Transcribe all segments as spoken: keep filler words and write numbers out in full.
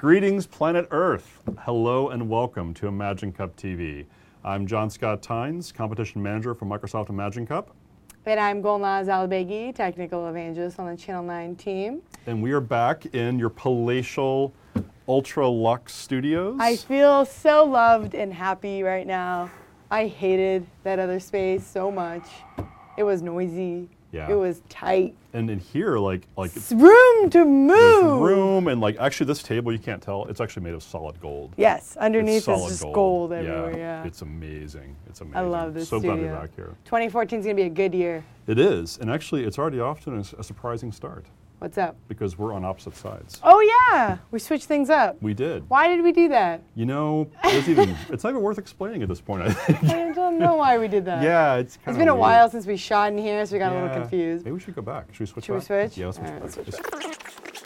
Greetings, planet Earth. Hello and welcome to Imagine Cup T V. I'm John Scott Tynes, competition manager for Microsoft Imagine Cup. And I'm Golnaz Albegi, technical evangelist on the Channel nine team. And we are back in your palatial Ultra Luxe studios. I feel so loved and happy right now. I hated that other space so much. It was noisy. Yeah. It was tight. And in here, like, like it's room to move. There's room, and like actually, this table you can't tell. It's actually made of solid gold. Yes, underneath is just gold. gold everywhere. Yeah, Yeah, it's amazing. It's amazing. I love this So studio. glad to be back here. twenty fourteen is gonna be a good year. It is, and actually, it's already off to a, a surprising start. What's up? Because we're on opposite sides. Oh yeah, we switched things up. We did. Why did we do that? You know, it's even it's not even worth explaining at this point, I think. I don't know why we did that. Yeah, it's kind of It's been a weird. while since we shot in here, so we got yeah. a little confused. Maybe we should go back. Should we switch Should back? we switch? Yeah, let's switch All right, back. let's switch. Just-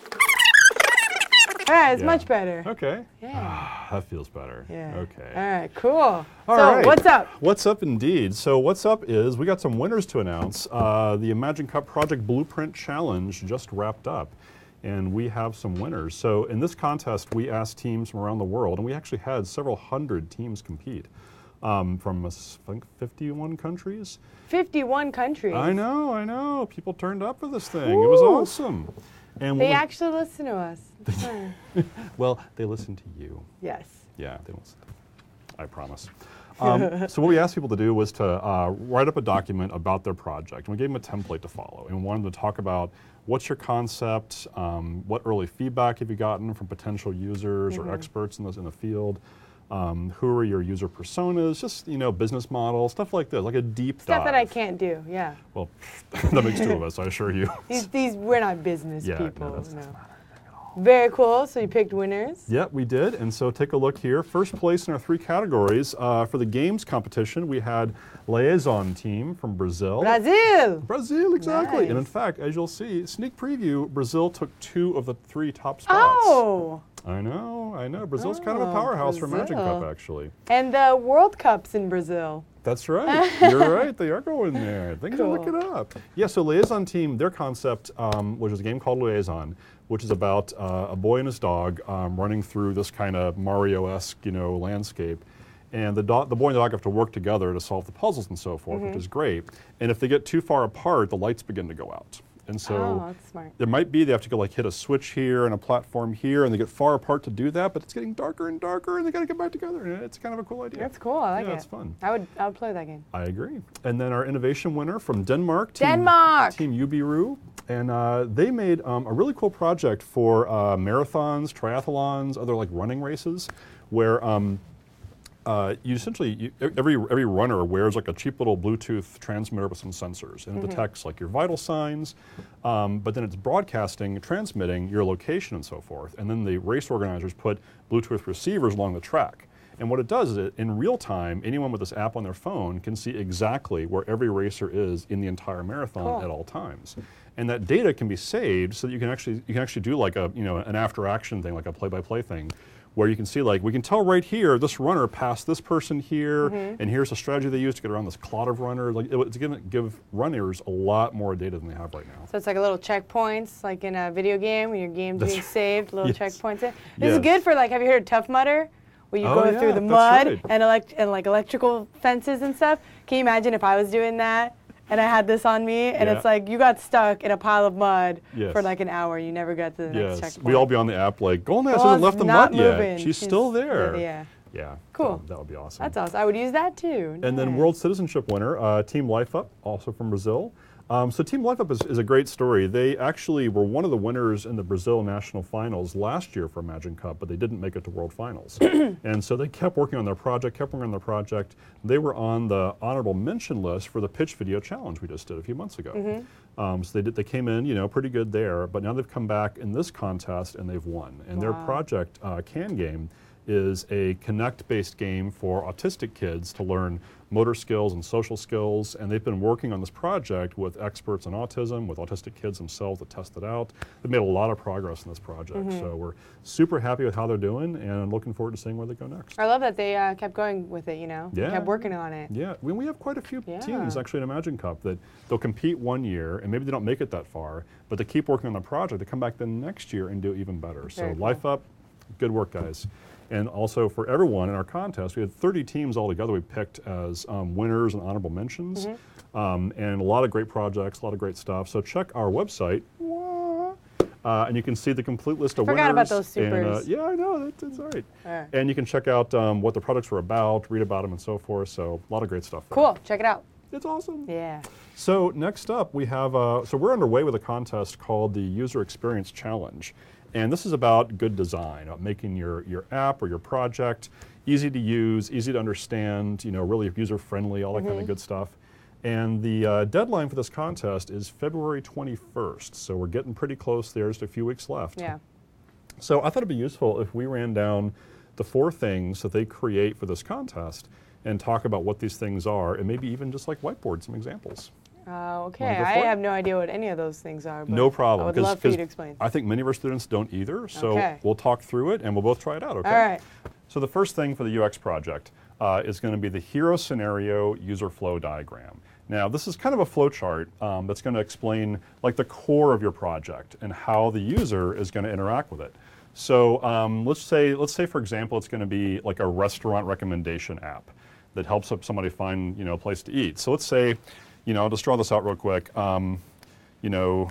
All right, it's Yeah. much better. Okay. Yeah. That feels better. Yeah. Okay. All right, cool. All so right. what's up? What's up indeed. So what's up is we got some winners to announce. Uh, the Imagine Cup Project Blueprint Challenge just wrapped up, and we have some winners. So in this contest, we asked teams from around the world, and we actually had several hundred teams compete um, from I think fifty-one countries. fifty-one countries. I know, I know. People turned up for this thing. It was Woo. awesome. And They we- actually listen to us. Huh. well, they listen to you. Yes. Yeah, they don't listen. I promise. Um, so what we asked people to do was to uh, write up a document about their project. And we gave them a template to follow. And we wanted them to talk about what's your concept, um, what early feedback have you gotten from potential users Mm-hmm. or experts in, this, in the field, um, who are your user personas, just, you know, business model, stuff like this, like a deep Stuff dive. that I can't do. Yeah. Well, that makes two of us, I assure you. These, these we're not business Yeah, no, people. that's- no. that's not Very cool. So you picked winners. Yeah, we did, and so take a look here. First place in our three categories. Uh, for the games competition, we had Liaison Team from Brazil. Brazil. Brazil, exactly. And in Nice. fact, as you'll see, sneak preview, Brazil took two of the three top spots. Oh. I know, I know. Brazil's kind of a Oh, powerhouse for Magic Brazil. Cup, actually. And the World Cup's in Brazil. That's right. You're right. They are going there. Things are looking Cool. up. Yeah, so Liaison Team, their concept, um, which is a game called Liaison, which is about uh, a boy and his dog um, running through this kind of Mario-esque, you know, landscape. And the, dog, the boy and the dog have to work together to solve the puzzles and so forth, Mm-hmm. which is great. And if they get too far apart, the lights begin to go out. And so Oh, that's smart. there might be, they have to go like hit a switch here and a platform here, and they get far apart to do that, but it's getting darker and darker, and they got to get back together. And it's kind of a cool idea. That's cool. I like yeah, it. it's fun. I would. I would play that game. I agree. And then our innovation winner from Denmark, Team, Denmark! Team Ubiru, and uh, they made um, a really cool project for uh, marathons, triathlons, other like running races, where um, uh, you essentially you, every every runner wears like a cheap little Bluetooth transmitter with some sensors, and it Mm-hmm. detects like your vital signs, um, but then it's broadcasting, transmitting your location and so forth, and then the race organizers put Bluetooth receivers along the track. And what it does is, it, in real time, anyone with this app on their phone can see exactly where every racer is in the entire marathon Cool. at all times. And that data can be saved so that you can actually you can actually do like a you know an after action thing, like a play by play thing, where you can see like we can tell right here this runner passed this person here, Mm-hmm. and here's the strategy they used to get around this clot of runners. Like it, it's going to give runners a lot more data than they have right now. So it's like a little checkpoints, like in a video game when your game's That's being saved, little yes. checkpoints. This Yes. is good for like, have you heard of Tough Mudder? Where you Oh, go yeah, through the that's mud right. and, elect- and like electrical fences and stuff. Can you imagine if I was doing that and I had this on me and Yeah. it's like you got stuck in a pile of mud Yes. for like an hour, you never got to the next Yes, checkpoint. we all be on the app like Golnaz Golnaz hasn't left the not mud yet. moving. She's, She's- still there. yeah. Yeah. Cool. That, that would be awesome. That's awesome. I would use that too. And then Nice. World Citizenship winner, uh, Team Life Up, also from Brazil. Um, so Team Life Up is, is a great story. They actually were one of the winners in the Brazil National Finals last year for Imagine Cup, but they didn't make it to World Finals. And so they kept working on their project, kept working on their project. They were on the honorable mention list for the Pitch Video Challenge we just did a few months ago. Mm-hmm. Um, so they, did, they came in, you know, pretty good there, but now they've come back in this contest and they've won. And their Wow. project, uh, Can Game, is a Connect-based game for autistic kids to learn motor skills and social skills, and they've been working on this project with experts on autism, with autistic kids themselves to test it out. They've made a lot of progress in this project, Mm-hmm. so we're super happy with how they're doing, and I'm looking forward to seeing where they go next. I love that they uh, kept going with it, you know? Yeah. Kept working on it. Yeah, we, we have quite a few Yeah. teams actually in Imagine Cup that they'll compete one year, and maybe they don't make it that far, but they keep working on the project. They come back the next year and do even better. So Very cool. Life Up, Good work, guys. And also for everyone in our contest, we had thirty teams altogether we picked as um, winners and honorable mentions. Mm-hmm. um, and a lot of great projects, a lot of great stuff. So check our website, uh, and you can see the complete list of Forgot winners. about those And, uh, supers. yeah, I know, that, that's all right. All right. And you can check out um, what the products were about, read about them and so forth. So a lot of great stuff there. Cool. Check it out. It's awesome. Yeah. So next up, we have, uh, so we're underway with a contest called the User Experience Challenge. And this is about good design, about making your, your app or your project easy to use, easy to understand, you know, really user-friendly, all that mm-hmm. kind of good stuff. And the uh, deadline for this contest is February twenty-first. So we're getting pretty close there, just a few weeks left. Yeah. So I thought it'd be useful if we ran down the four things that they create for this contest and talk about what these things are, and maybe even just like whiteboard some examples. Uh, okay, I have no idea what any of those things are. But no problem. I would love for you to explain. I think many of our students don't either, so okay. we'll talk through it and we'll both try it out, okay? All right. So the first thing for the U X project uh, is going to be the hero scenario user flow diagram. Now this is kind of a flow chart um, that's going to explain like the core of your project and how the user is going to interact with it. So um, let's say, let's say for example, it's going to be like a restaurant recommendation app that helps somebody find, you know, a place to eat. So let's say, you know, I'll just draw this out real quick. Um, you know,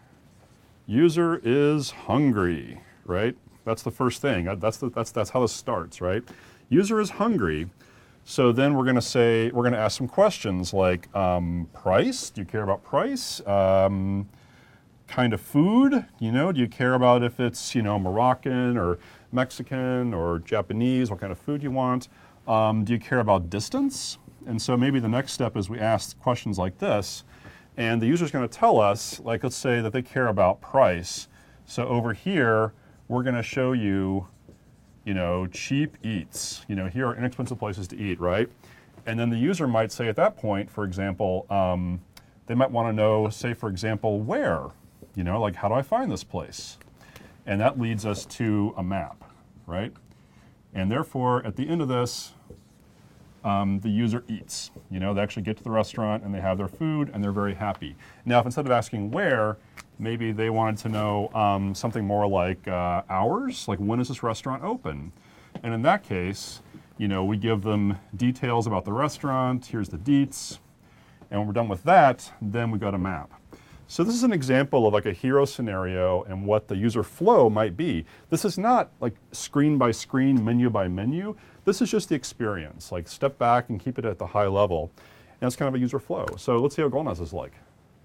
user is hungry, right? That's the first thing. That's the, that's that's how this starts, right? User is hungry. So then we're going to say we're going to ask some questions like um, price. Do you care about price? Um, kind of food. You know, do you care about if it's you know Moroccan or Mexican or Japanese? What kind of food you want? Um, do you care about distance? And so maybe the next step is we ask questions like this, and the user's going to tell us, like let's say that they care about price. So over here, we're going to show you, you know, cheap eats. You know, here are inexpensive places to eat, right? And then the user might say at that point, for example, um, they might want to know, say for example, where? You know, like how do I find this place? And that leads us to a map, right? And therefore, at the end of this, Um, the user eats. You know, they actually get to the restaurant and they have their food and they're very happy. Now, if instead of asking where, maybe they wanted to know um, something more like uh, hours, like when is this restaurant open? And in that case, you know, we give them details about the restaurant, here's the deets, and when we're done with that, then we go to map. So this is an example of like a hero scenario and what the user flow might be. This is not like screen by screen, menu by menu. This is just the experience. Like step back and keep it at the high level. And it's kind of a user flow. So let's see how Golnaz is like.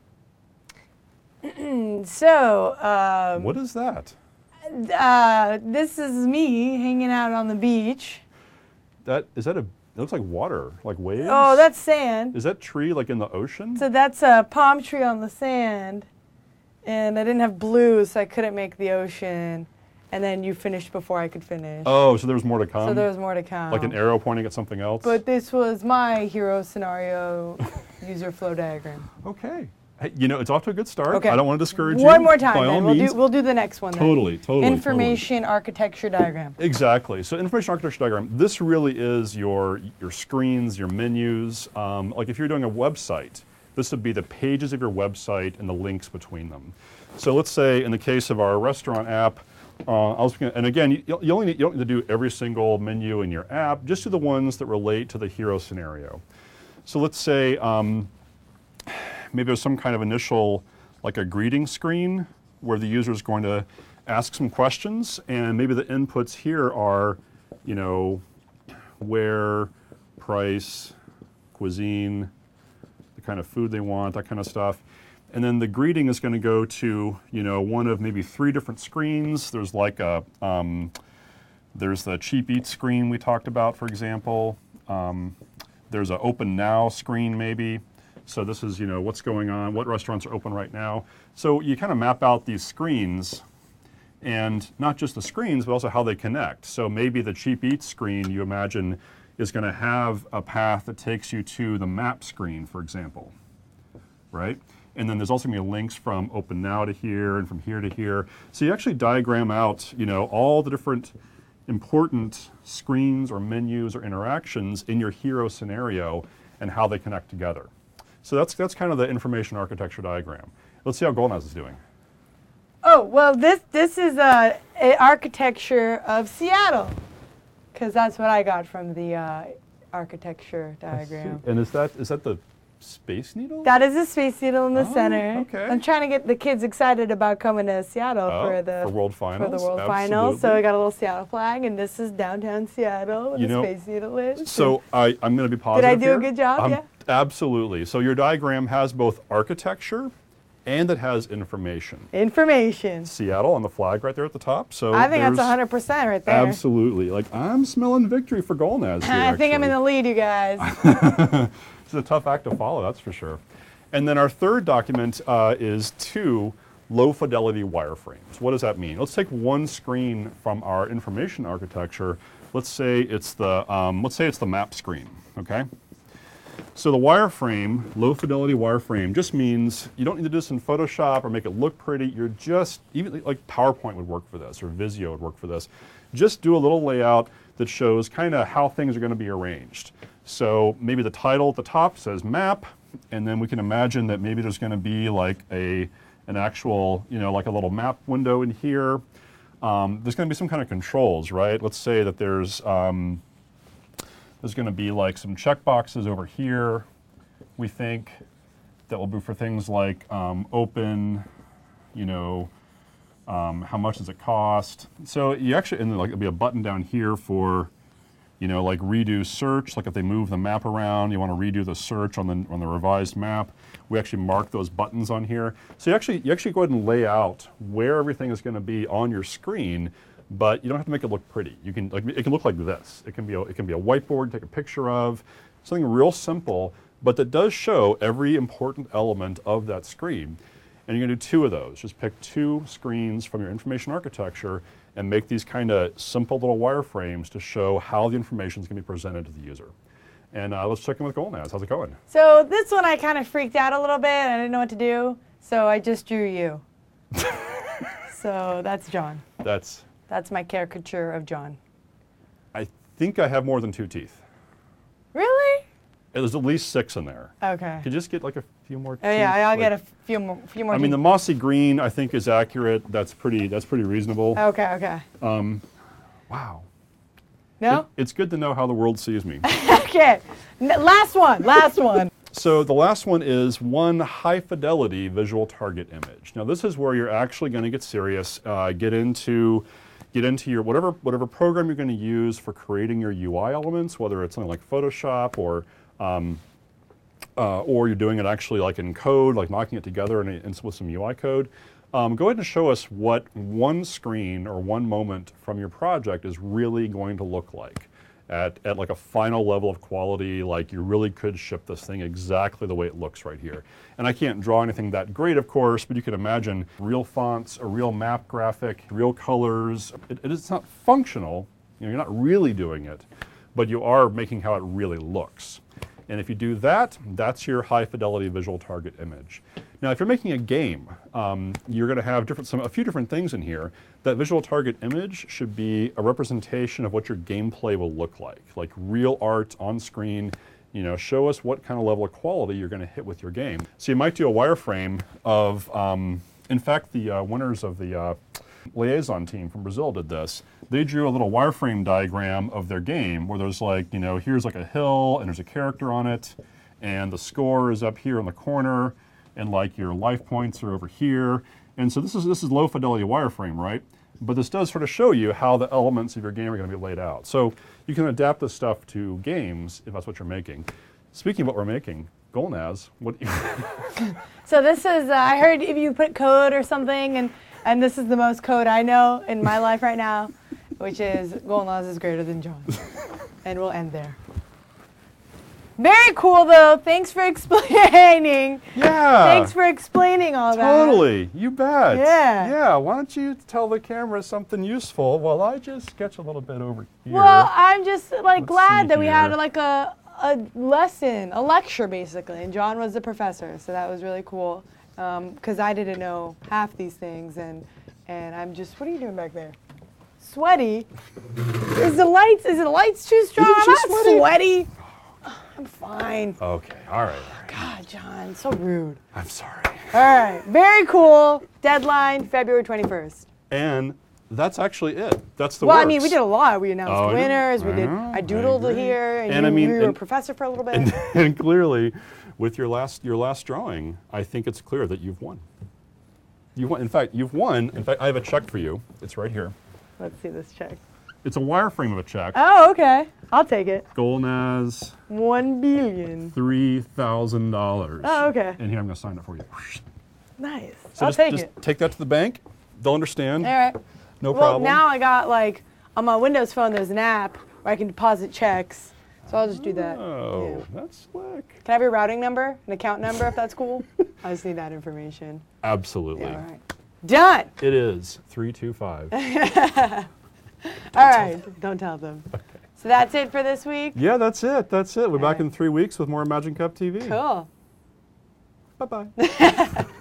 So, um, what is that? Uh, this is me hanging out on the beach. That is that a? It looks like water, like waves. Oh, that's sand. Is that tree like in the ocean? So that's a palm tree on the sand, and I didn't have blue, so I couldn't make the ocean. And then you finished before I could finish. Oh, so there was more to come. So there was more to come. Like an arrow pointing at something else. But this was my hero scenario user flow diagram. Okay. Hey, you know, it's off to a good start. Okay. I don't want to discourage you. One more time, by all then. We'll means. do, we'll do the next one then. Totally, totally. Information totally. architecture diagram. Exactly. So information architecture diagram, this really is your, your screens, your menus. Um, like if you're doing a website, this would be the pages of your website and the links between them. So let's say in the case of our restaurant app, uh, I was gonna, and again, you, you, only need, you don't need to do every single menu in your app, just do the ones that relate to the hero scenario. So let's say, um, maybe there's some kind of initial, like a greeting screen where the user is going to ask some questions, and maybe the inputs here are, you know, where, price, cuisine, the kind of food they want, that kind of stuff. And then the greeting is going to go to, you know, one of maybe three different screens. There's like a, um, there's the cheap eat screen we talked about, for example. Um, there's an open now screen maybe. So this is, you know, what's going on, what restaurants are open right now. So you kind of map out these screens, and not just the screens, but also how they connect. So maybe the cheap eat screen, you imagine, is going to have a path that takes you to the map screen, for example, right? And then there's also going to be links from open now to here and from here to here. So you actually diagram out, you know, all the different important screens or menus or interactions in your hero scenario and how they connect together. So that's, that's kind of the information architecture diagram. Let's see how Golnaz is doing. Oh, well, this, this is uh, uh, architecture of Seattle, because that's what I got from the uh, architecture diagram. And is that is that the Space Needle? That is a Space Needle in the Oh, center. okay. I'm trying to get the kids excited about coming to Seattle Oh, for the for World Finals. for the World Finals. So absolutely. we got a little Seattle flag, and this is downtown Seattle, where You the know, Space Needle is. So I, I'm going to be positive. Did I do a here. good job? Um, Yeah. Absolutely. So your diagram has both architecture and it has information. Information. Seattle on the flag right there at the top. So I think that's there's- one hundred percent right there. Absolutely. Like I'm smelling victory for Golnaz here. I think I'm in the actually. lead, you guys. It's a tough act to follow, that's for sure. And then our third document uh, is two low fidelity wireframes. What does that mean? Let's take one screen from our information architecture. Let's say it's the um, let's say it's the map screen. Okay. So the wireframe, low fidelity wireframe, just means you don't need to do this in Photoshop or make it look pretty. You're just, even like PowerPoint would work for this, or Visio would work for this. Just do a little layout that shows kind of how things are going to be arranged. So maybe the title at the top says map, and then we can imagine that maybe there's going to be like a an actual, you know, like a little map window in here. Um, there's going to be some kind of controls, right? Let's say that there's um, there's going to be like some checkboxes over here, we think, that will be for things like um, open, you know, um, how much does it cost? So you actually, and then like there'll be a button down here for, you know, like redo search. Like if they move the map around, you want to redo the search on the on the revised map. We actually mark those buttons on here. So you actually you actually go ahead and lay out where everything is going to be on your screen. But you don't have to make it look pretty. You can like it can look like this. It can be a, it can be a whiteboard, take a picture of, something real simple, but that does show every important element of that screen. And you're going to do two of those. Just pick two screens from your information architecture and make these kind of simple little wireframes to show how the information is going to be presented to the user. And uh, let's check in with Golnaz. How's it going? So this one I kind of freaked out a little bit. I didn't know what to do, so I just drew you. So that's John. That's. That's my caricature of John. I think I have more than two teeth. Really? There's at least six in there. Okay. Could you just get like a few more teeth? Oh yeah, I'll like, get a few more. Few more. I mean, the teeth. mossy green I think is accurate. That's pretty. That's pretty reasonable. Okay. Okay. Wow. No. It- it's good to know how the world sees me. Okay. N- last one. Last one. So the last one is one high fidelity visual target image. Now this is where you're actually going to get serious. Uh, get into get into your whatever whatever program you're going to use for creating your U I elements, whether it's something like Photoshop or um, uh, or you're doing it actually like in code, like knocking it together in, in, with some U I code. Um, go ahead and show us what one screen or one moment from your project is really going to look like at, at like a final level of quality, like you really could ship this thing exactly the way it looks right here. And I can't draw anything that great, of course, but you can imagine real fonts, a real map graphic, real colors. It, it is not functional, you know, you're not really doing it, but you are making how it really looks. And if you do that, that's your high fidelity visual target image. Now, if you're making a game, um, you're going to have different, some, a few different things in here. That visual target image should be a representation of what your gameplay will look like, like real art on screen. You know, show us what kind of level of quality you're going to hit with your game. So you might do a wireframe of, um, in fact, the uh, winners of the uh, liaison team from Brazil did this. They drew a little wireframe diagram of their game where there's like, you know, here's like a hill and there's a character on it, and the score is up here in the corner, and like your life points are over here. And so this is this is low fidelity wireframe, right? But this does sort of show you how the elements of your game are going to be laid out. So you can adapt this stuff to games if that's what you're making. Speaking of what we're making, Golnaz, what? So this is. Uh, I heard if you put code or something, and and this is the most code I know in my life right now, which is Golnaz is greater than John, and we'll end there. Very cool, though. Thanks for explaining. Yeah. Thanks for explaining all that. Totally. You bet. Yeah. Yeah. Why don't you tell the camera something useful while I just sketch a little bit over here. Well, I'm just like Let's see glad that we had here. like a a lesson, a lecture basically, and John was the professor, so that was really cool. Because I didn't know half these things, and and I'm just. What are you doing back there? Sweaty. Is the lights? Is the lights too strong? Isn't she I'm not sweaty? sweaty. I'm fine. Okay. All right. God, John, so rude. I'm sorry. All right, very cool. Deadline, February twenty-first. And That's actually it. That's the Well, works. I mean, we did a lot. We announced Oh, I know. winners. We I did. know. I I doodled agree. here, and, And you, I mean, you were a and- professor for a little bit. And, and clearly, with your last your last drawing, I think it's clear that you've won. You won. In fact, you've won. In fact, I have a check for you. It's right here. Let's see this check. It's a wireframe of a check. Oh, okay. I'll take it. Golnaz, One billion. three thousand dollars. Oh, okay. And here I'm going to sign it for you. Nice. So I'll just, take just it. take that to the bank. They'll understand. All right. No Well, problem. now I got like on my Windows phone. There's an app where I can deposit checks. So I'll just do that. Oh, Yeah. that's slick. Can I have your routing number, an account number, if that's cool? I just need that information. Absolutely. Yeah, all right. Done. It is three two five. All right. Don't tell them. So that's it for this week. Yeah, that's it. That's it. We're back right. in three weeks with more Imagine Cup T V. Cool. Bye bye.